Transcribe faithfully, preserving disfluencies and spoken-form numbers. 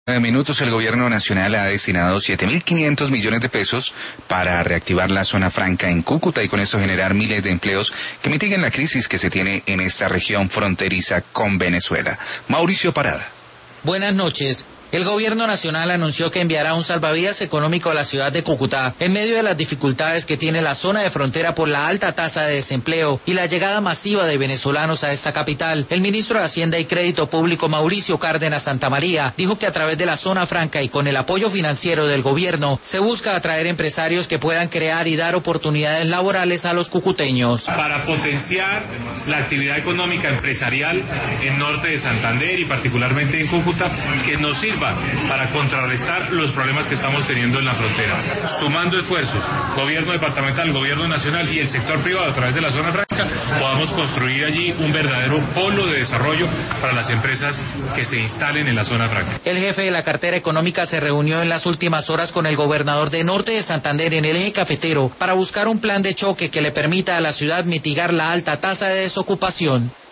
Minutos, el gobierno nacional ha destinado siete mil quinientos millones de pesos para reactivar la zona franca en Cúcuta y con esto generar miles de empleos que mitiguen la crisis que se tiene en esta región fronteriza con Venezuela. Mauricio Parada. Buenas noches. El gobierno nacional anunció que enviará un salvavidas económico a la ciudad de Cúcuta en medio de las dificultades que tiene la zona de frontera por la alta tasa de desempleo y la llegada masiva de venezolanos a esta capital. El ministro de Hacienda y Crédito Público, Mauricio Cárdenas Santamaría, dijo que a través de la zona franca y con el apoyo financiero del gobierno se busca atraer empresarios que puedan crear y dar oportunidades laborales a los cucuteños. Para potenciar la actividad económica empresarial en norte de Santander y particularmente en Cúcuta, que nos sirva para contrarrestar los problemas que estamos teniendo en la frontera. Sumando esfuerzos, gobierno departamental, gobierno nacional y el sector privado a través de la zona franca, podamos construir allí un verdadero polo de desarrollo para las empresas que se instalen en la zona franca. El jefe de la cartera económica se reunió en las últimas horas con el gobernador de norte de Santander en el eje cafetero para buscar un plan de choque que le permita a la ciudad mitigar la alta tasa de desocupación.